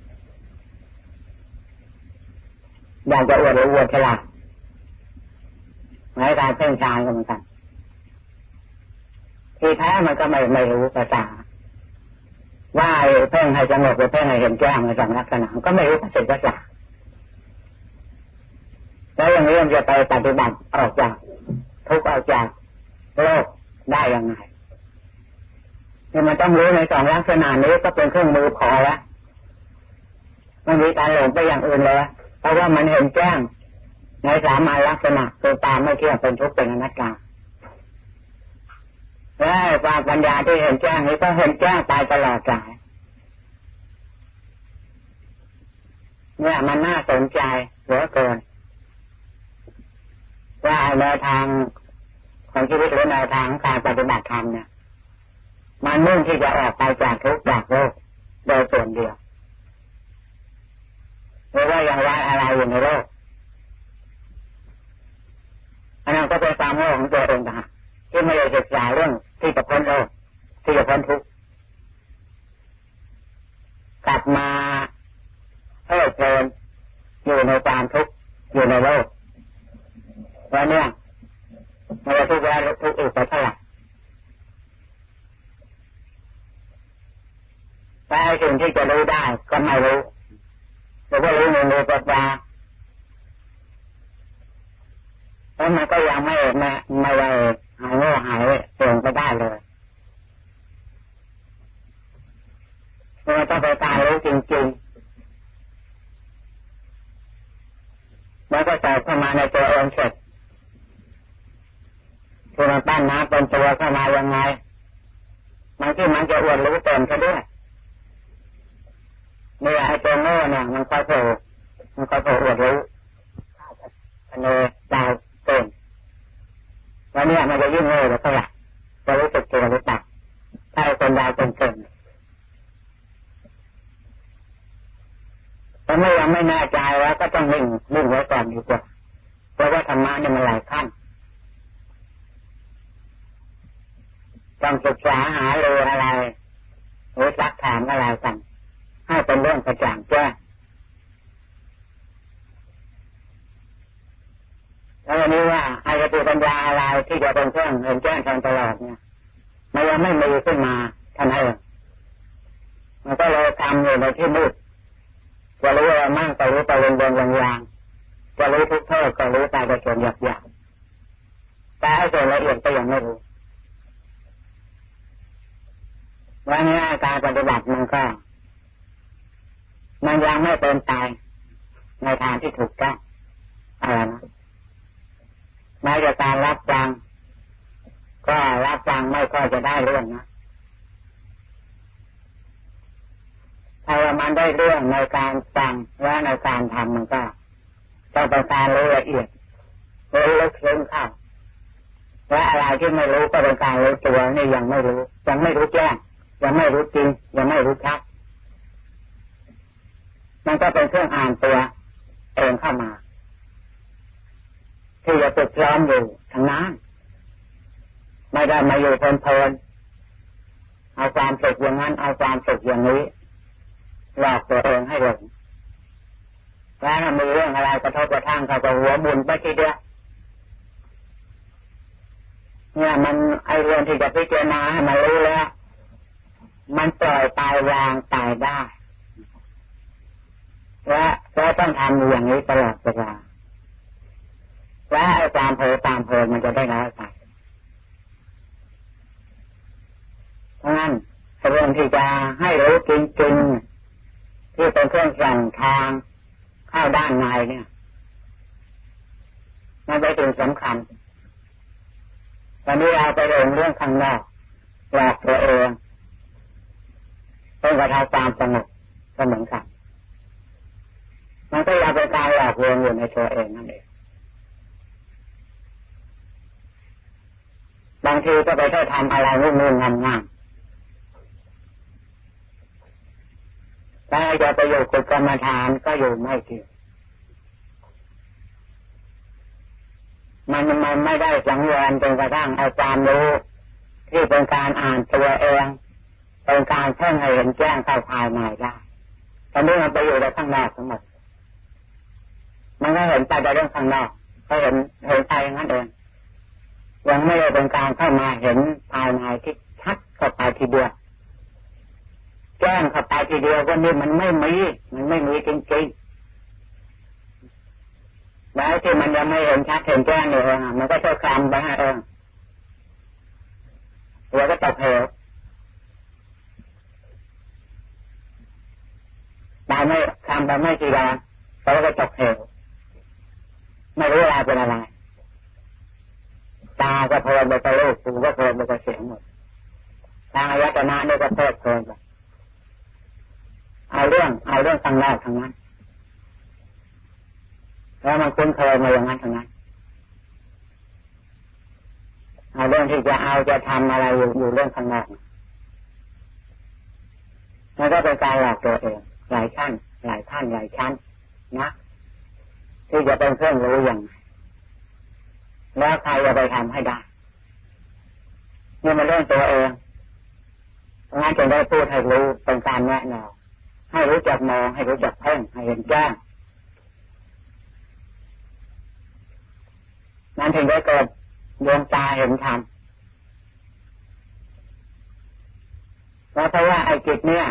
อยากจะอวดหรืออวดฉลาดในการเพ่งฌานก็เหมือนกันที่แท้มันก็ไม่ไม่รู้ภาษาว่าเพ่งให้สงบหรือเพ่งให้เห็นแจ้งในสองลักษณะก็ไม่รู้ภาษาภาษาแล้วอย่างนี้มันจะไปปฏิบัติออกจากทุกข์ออกจากโลกได้ยังไงเนี่ยมันต้องรู้ในสองลักษณะนี้ก็เป็นเครื่องมือพอแล้วไม่มีการหลงไปอย่างอื่นเลยเพราะว่ามันเห็นแจ้งในสามัญลักษณะคือตามไม่เที่ยงเป็นทุกข์เป็นอนัตตาและความปัญญาที่เห็นแจ้งนี้ก็เห็นแจ้งตายตลอดกาลเนี่ยมันน่าสนใจเหลือเกินว่าแนวทางของชีวิตหรือแนวทางการปฏิบัติธรรมเนี่ยมันมุ่งที่จะออกไปจากทุกข์จากโลกโดยส่วนเดียวหรือว่าอย่างไรอะไรอยู่ในโลกอันนั้นก็เป็นความโง่ของตัวเองนะที่ไม่ได้ศึกษาเรื่องที่จะพ้นโลกที่จะพ้นทุกข์กลับมาเพลิดเพลินอยู่ในความทุกข์อยู่ในโลกแล้วเนี่ยมันจะทุกข์แล้วทุกข์อีกไปเท่าไหร่แต่สิ่งที่จะรู้ได้ก็ไม่รู้หรือว่ารู้ในมือปัจจาแล้วมันก็ยังไม่ไม่ไม่ได้หายโง่หายเสื่อมไปได้เลยมันต้องเป็นการรู้จริงๆแล้วก็ใส่เข้ามาในตัวเองเสร็จคือมันปั้นน้ำเป็นตัวเข้ามายังไงมันที่มันจะอวดรู้เต็มซะด้วยเมื่อไอ้ตัวโง่เนี่ยมันก็โผล่มันก็โผล่อวดรู้อันนี้ดาวเต็มแล้วเนี่ยมันจะยิ่งโง่หรือเปล่าจะรู้สึกตัวหรือเปล่าถ้าคนดาวเต็มเต็มแต่เมื่อยังไม่แน่ใจแล้วก็ต้องนิ่งนิ่งไว้ก่อนดีกว่าเพราะว่าธรรมะเนี่ยมันหลายขั้นต้องศึกษาหาเรื่องอะไรหรือซักถามอะไรกันให้เป็นเรื่องกระจ่างแจ้งแล้ววันนี้ว่าอายติปัญญาอะไรที่จะเป็นเครื่องเห็นแจ้งทางตลอดเนี่ยมันยังไม่มีขึ้นมาเท่านั้นเองมันก็เลยทำอยู่ในที่มืดจะรู้อะไรมั่งก็รู้ไปเรื่องๆอย่างๆจะรู้ทุกโทษก็รู้ไปในส่วนหยาบๆแต่ให้ส่วนละเอียดก็ยังไม่รู้วันนี้การปฏิบัติมันก็มันยังไม่เป็นไปในทางที่ถูกต้องอะไรนะแม้แต่การรับฟังก็รับฟังไม่ค่อยจะได้เรื่องนะถ้าว่ามันได้เรื่องในการฟังและในการทำมันก็ต้องเป็นการรู้ละเอียดรู้ลึกซึ้งเข้าและอะไรที่ไม่รู้ก็เป็นการรู้ตัวนี่ยังไม่รู้ยังไม่รู้แจ้งยังไม่รู้จริงยังไม่รู้ชัดมันก็เป็นเครื่องอ่านตัวเองเข้ามาที่จะฝึกซ้อมอยู่ทั้งนั้นไม่ได้มาอยู่เพลินๆเอาความสุขอย่างนั้นเอาความสุขอย่างนี้หลอกตัวเองให้หลงแล้วมีเรื่องอะไรกระทบกระทั่งเขาก็หัวบุญไปทีเดียวเนี่ยมันไอเรื่องที่จะพิจารณาให้มันรู้แล้วมันปล่อยตายวางตายได้และก็ต้องทำอย่างนี้ตลอดเวลาและไอ้ความเผลอตามเพลินมันจะได้น้อยไปเพราะงั้นเรื่องที่จะให้รู้จริงๆที่เป็นเครื่องสั่งทางเข้าด้านในเนี่ยมันเป็นสิ่งสำคัญตอนนี้เราไปเรื่องเรื่องข้างนอกหลอกตัวเองต้องกระทำความสงบก็เหมือนกันมันก็ยังเป็นการหลอกลวงอยู่ในตัวเองนั่นเองบางทีก็ไปได้ทำอะไรงุ่นๆงามๆถ้าจะไปอยู่กับกรรมฐานก็อยู่ไม่ถึงมันมันไม่ได้สังวรจนกระทั่งเอาความรู้ที่เป็นการอ่านตัวเองเป็นการเพ่งให้เห็นแจ้งเข้าภายในได้ตอนนี้มันไปอยู่ในข้างนอกทั้งหมดมันก็เห็นไปในเรื่องข้างนอกก็เห็นเห็นไปอย่างนั้นเองยังไม่ได้เป็นการเข้ามาเห็นภายในที่ชัดเข้าไปทีเดียวแจ้งเข้าไปทีเดียวก็นี่มันไม่มีมันไม่มีจริงๆแล้วที่มันยังไม่เห็นชัดเห็นแจ้งเลยมันก็จะคลำไปเองแล้วก็ตกเหวตายไม่คลำไปไม่กี่วันแล้วก็ตกเหวไม่รู้อะไรเป็นอะไรตาก็เพลินไปกับรูปหูก็เพลินไปกับเสียงหมดทางอายตนะนี่ก็เพลิดเพลินไปเอาเรื่องเอาเรื่องข้างนอกทางนั้นแล้วมันคุ้นเคยมาอย่างนั้นทางนั้นเอาเรื่องที่จะเอาจะทำอะไรอยู่อยู่เรื่องข้างนอกนั่นก็เป็นการหลอกตัวเองหลายขั้นหลายขั้นหลายชั้นนะที่จะเป็นเครื่องรู้อย่างไรแล้วใครจะไปทำให้ได้นี่มันเรื่องตัวเองงั้นจึงได้พูดให้รู้เป็นการแนะแนวให้รู้จักมองให้รู้จักเพ่งให้เห็นแจ้งนั้นถึงได้เกิดดวงตาเห็นธรรมแล้วเพราะว่าไอ้จิตเนี่ย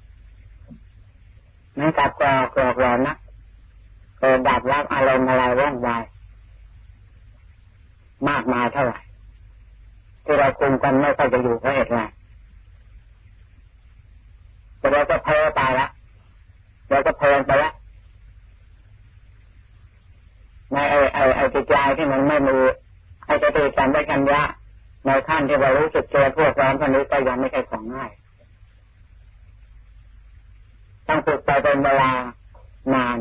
มันกับกรอกรอกรอนะเกิดดับรับอารมณ์อะไรว่องไวมากมายเท่าไหร่ที่เราคุมกันไม่ค่อยจะอยู่เพราะเหตุไรแต่เราก็เพลินไปละเราก็เพลินไปละในไอ้ไอ้ไอ้จิตใจที่มันไม่มีไอ้สติสัมปชัญญะในขั้นที่เรารู้สึกตัวทั่วพร้อมคนนี้ก็ยังไม่ใช่ของง่ายต้องฝึกไปเป็นเวลานาน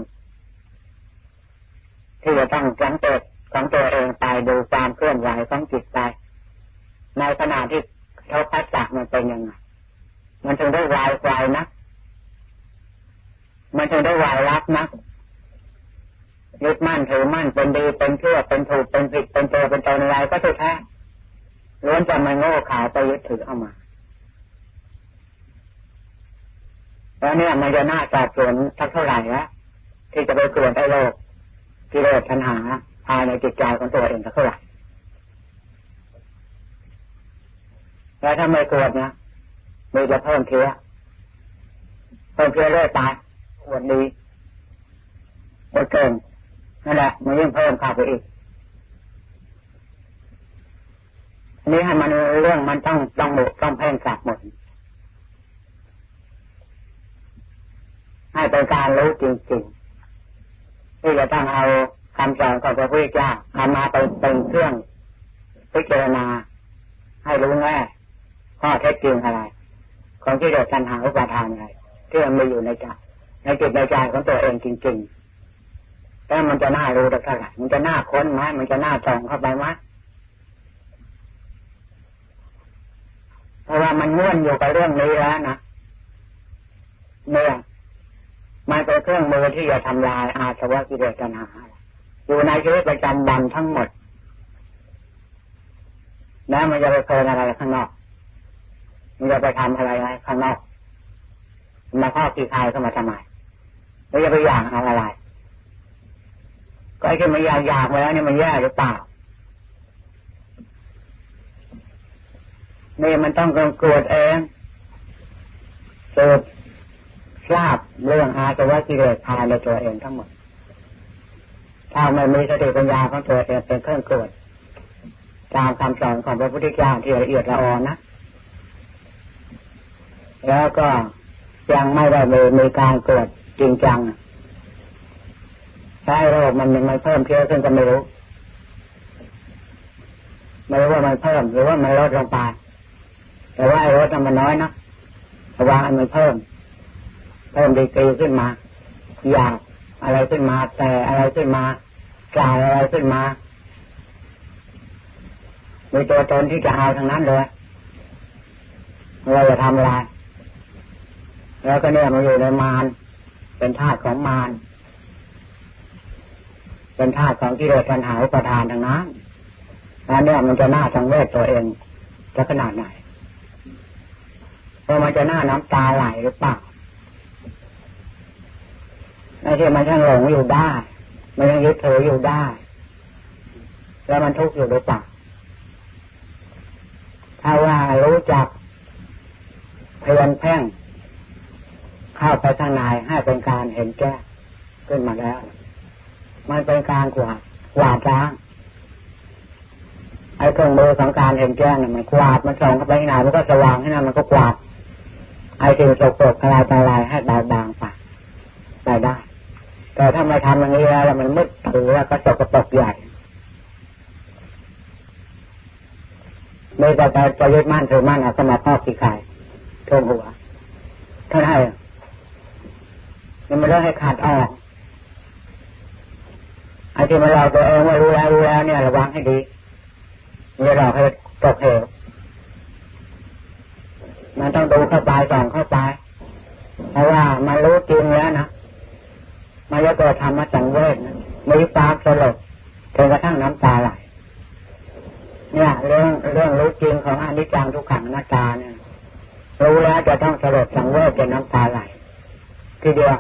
ที่จะต้องสังเกตของตัวเองไปดูความเคลื่อนไหวของจิตใจในขณะที่เขาพัฒนามันเป็นยังไงมันถึงได้วายวายนะมันถึงได้วายรับนะยึดมั่นถือมั่นเป็นดีเป็นชั่วเป็นถูกเป็นผิดเป็นตัวเป็นตนอะไรก็สุดแท้ล้วนจะมันโง่เขลาไปยึดถือเข้ามาแล้วเนี่ยมันจะน่าสอบสวนทักเท่าไหร่ละที่จะไปเกลื่อนไอ้โลกกิเลสตัณหาภายในจิตใจของตัวเองเท่าไหร่แล้วถ้าไม่กวดนะมีจะเพิ่มเชื้อเพิ่มเชื้อเรื่อยไปกวดดีกวดเกินนั่นแหละมันยิ่งเพิ่มเข้าไปอีกอันนี้ให้มันเรื่องมันต้องต้องหมดต้องเพ่งกลับหมดให้เป็นการรู้จริงๆที่จะต้องเอาคำสอนของพระพุทธเจ้าเอามาไปเป็นเครื่องพิจารณาให้รู้แน่ข้อเท็จจริงอะไรของที่เกิดปัญหาอุปาทานอะไรที่มันมีอยู่ในใจในจิตในใจของตัวเองจริงๆแต่มันจะน่ารู้ได้เท่าไหร่มันจะน่าค้นไหมมันจะน่าส่องเข้าไปไหมเพราะว่ามันม้วนอยู่กับเรื่องนี้แล้วนะเนี่ยมันเป็นเครื่องมือที่จะทำลายอาสวะกิเลสตัณหาอยู่ในชีวิตประจำวันทั้งหมดแล้วมันจะไปเพลินอะไรข้างนอกมันจะไปทำอะไรข้างนอกมาข้อขี้คายเข้ามาทำไมแล้วจะไปอยากเอาอะไรก็ไอ้ที่มันอยากอยากมาแล้วนี่มันแย่หรือเปล่านี่มันต้องกลัวเองเกิดทราบเรื่องอาสวะกิเลสภายในตัวเองทั้งหมดถ้าไม่มีสติปัญญาของตัวเองเป็นเครื่องกวดตามคำสอนของพระพุทธเจ้าที่ละเอียดละออนะแล้วก็ยังไม่ได้มีมีการกวดจริงจังใช่โรคมันยังไม่เพิ่มเชื้อขึ้นก็ไม่รู้ไม่รู้ว่ามันเพิ่มหรือว่ามันลดลงไปแต่ว่าไอ้ลดมันน้อยนะแต่ว่ามันเพิ่มเพิ่มดีกรีขึ้นมาอยากอะไรขึ้นมาแต่อะไรขึ้นมากล่าวอะไรขึ้นมามีตัวตนที่จะเอาทางนั้นเลยเราจะทำอะไรแล้วก็เนี่ยมันอยู่ในมารเป็นธาตุของมารเป็นธาตุของกิเลสตัณหาอุปาทานทางนั้นแล้วเนี่ยมันจะน่าสังเวชตัวเองจะขนาดไหนเพราะมันจะหน้าน้ำตาไหลหรือเปล่าไอ้ที่มันยังหลงอยู่ได้มันยังยึดถืออยู่ได้แล้วมันทุกข์อยู่หรือเปล่าถ้าว่ารู้จักเพียรแพ่งเข้าไปข้างในให้เป็นการเห็นแจ้งขึ้นมาแล้วมันเป็นการกวาดกวาดล้างไอ้เครื่องมือของการเห็นแจ้งเนี่ยมันกวาดมันส่องเข้าไปข้างในมันก็สว่างให้นั่นมันก็กวาดไอ้สิ่งสกปรกทลายทลายให้เบาบางไปได้ได้แต่ถ้าไม่ทำอย่างนี้แล้วมันมืดถือว่าก็สกปรกใหญ่ไม่แต่จะยึดมั่นถือมั่นเอาสมาธิที่ใครท่วมหัวเท่านั้นมันไม่ได้ให้ขาดออกไอ้ที่มันเราตัวเองว่ารู้แล้วรู้แล้วเนี่ยระวังให้ดีอย่าหลอกให้ตกเหวมันต้องดูเข้าไปส่องเข้าไปเพราะว่ามันรู้จริงแล้วนะมันจะเกิดธรรมะสังเวชนะมีความสลดจนกระทั่งน้ำตาไหลเนี่ยเรื่องเรื่องรู้จริงของอนิจจังทุกขังอนัตตาเนี่ยรู้แล้วจะต้องสลดสังเวชจนน้ำตาไหลทีเดียว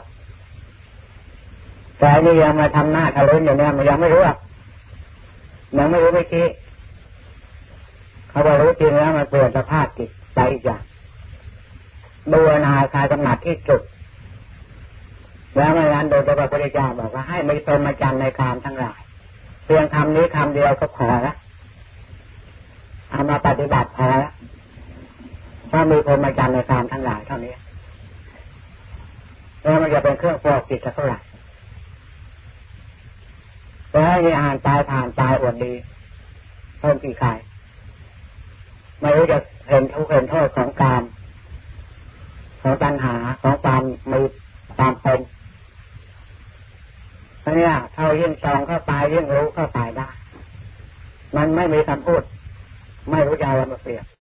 แต่นี่ยังมาทำหน้าทะเลนอยู่เนี่ยมันยังไม่รู้อ่ะยังไม่รู้ไม่คิดเขาบอกรู้จริงแล้วมันเปลี่ยนสภาพจิตไปอีกอย่างดูนาคายกำหนัดที่สุดแล้วไม่งั้นโดยพระพุทธเจ้าบอกว่าให้ไม่พรหมจรรย์ในกามทั้งหลายเพียงคำนี้คำเดียวก็พอแล้วเอามาปฏิบัติพอแล้วถ้ามีพรหมจรรย์ในกามทั้งหลายเท่านี้แล้วมันจะเป็นเครื่องฟอกจิตเท่าไหร่แต่ให้มีอ่านตายผ่านตายอวดดีเพิ่มกี่ใครไม่รู้จะเห็นทุกข์เห็นโทษของกามของตัณหาของความมีความเป็นเพราะเนี่ยเท่ายิ่งส่องเข้าไปยิ่งรู้เข้าไปได้มันไม่มีคำพูดไม่รู้จะเอาอะไรมาเปรียบ